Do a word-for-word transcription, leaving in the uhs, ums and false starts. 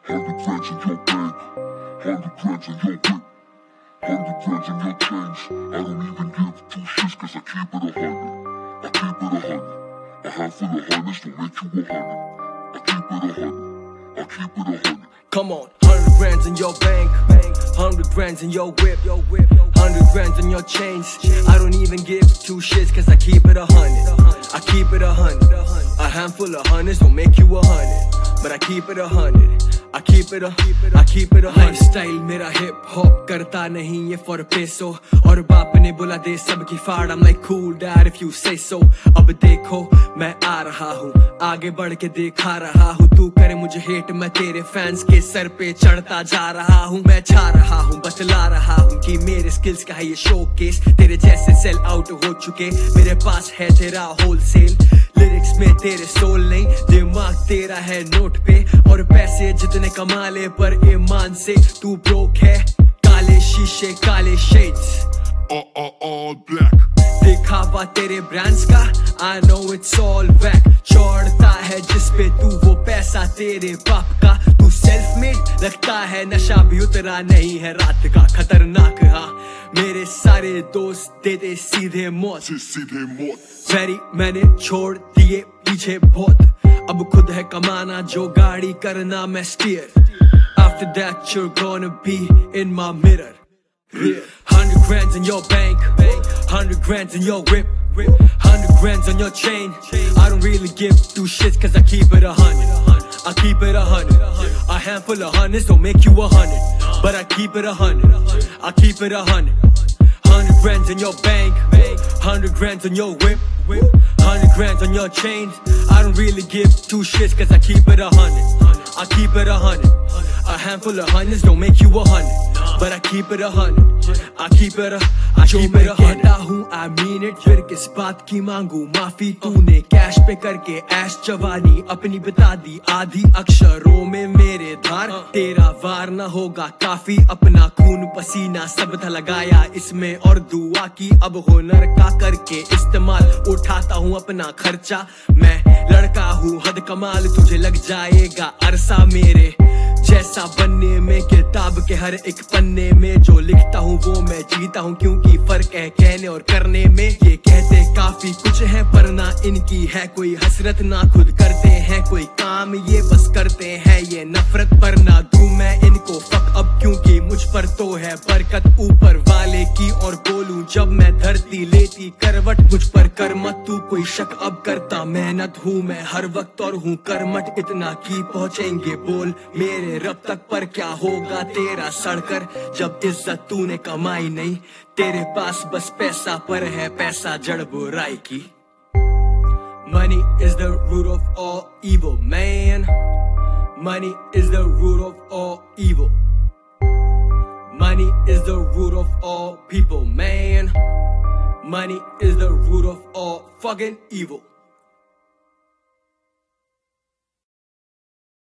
Hundred grams in your bank, hundred grams in your whip, hundred grams in your change. I don't even give two shits cause I keep it a hundred. I keep it a hundred. A handful of hundreds will make you a hundred. I keep it a hundred. I keep it a hundred. Come on, hundred grands in your bank, hundred grands in your whip, hundred grands in your chains. I don't even give two shits cause I keep it a hundred. I keep it a hundred. A handful of hundreds don't make you a hundred, but I keep it a hundred. I keep it a, I keep it a lifestyle मेरा hip hop करता नहीं ये for peso और बाप ने बोला दे सबकी फाड़ I'm like cool dad if you say so अब देखो मैं आ रहा हूँ आगे बढ़ के दिखा रहा हूँ तू करे मुझे hate मैं तेरे fans के सर पे चढ़ता जा रहा हूँ मैं छा रहा हूँ बतला रहा हूँ कि मेरे skills का है ये showcase तेरे जैसे sell out हो चुके मेरे पास है तेरा wholesale लिरिक्स में तेरे सोल नहीं दिमाग तेरा है नोट पे और पैसे जितने कमा ले पर ईमान से तू ब्रोक है काले शीशे काले shades uh, uh, all black दिखावा तेरे ब्रांड्स का I know it's all back छोड़ता है जिस पे तू वो पैसा तेरे बाप का तू सेल्फ मेड लगता है नशा भी उतरा नहीं है रात का खतरनाक हाँ मेरे सारे दोस्त दे दे सीधे मौत सीधे मौत वेरी मैंने छोड़ दिए पीछे बहुत अब खुद है कमाना जो गाड़ी करना मैं steer After that you're gonna be in my mirror yeah. Hundred grands in your bank Hundred grands in your whip Hundred grands on your chain I don't really give two shits cause I keep it a hundred I keep it a hundred A handful of hundreds don't make you a hundred But I keep it a hundred I keep it a hundred Hundred grands in your bank Hundred grands on your whip Hundred grands on your chains I don't really give two shits cause I keep it a hundred I keep it a hundred A handful of hundreds don't make you a hundred But I keep it a hundred I keep it a I keep it a hundred कहता हूँ I mean it फिर किस बात की मांगू माफी तूने cash पे करके ऐश जवानी अपनी बता दी आधी अक्षरों में मेरे धार तेरा वार ना होगा काफी अपना खून पसीना सब था लगाया इसमें और दुआ की अब हुनर का करके इस्तेमाल उठाता हूँ अपना खर्चा मैं लड़का हूँ हद कमाल तुझे लग जाएगा अरसा मेरे जैसा बनने में किताब के हर एक पन्ने में जो लिखता हूँ वो मैं जीता हूँ क्योंकि फर्क है कहने और करने में ये कहते काफी कुछ है पर ना इनकी है कोई हसरत ना खुद करते हैं कोई काम ये बस करते हैं ये नफरत पर ना दूं मैं इनको फक अब क्योंकि मुझ पर तो है बरकत ऊपर वाले की और बोलूं जब मैं धरती लेती करवट मुझ पर कर मत तू कोई शक अब करता मेहनत हूँ मैं हर वक्त और हूँ कर्मठ इतना की पहुँचेंगे बोल मेरे रब तक पर क्या होगा तेरा सड़कर जब इज्जत तूने कमाई नहीं तेरे पास बस पैसा पर है पैसा जड़ बुराई की Money is the root of all evil man Money is the root of all evil Money is the root of all people man Money is the root of all fucking evil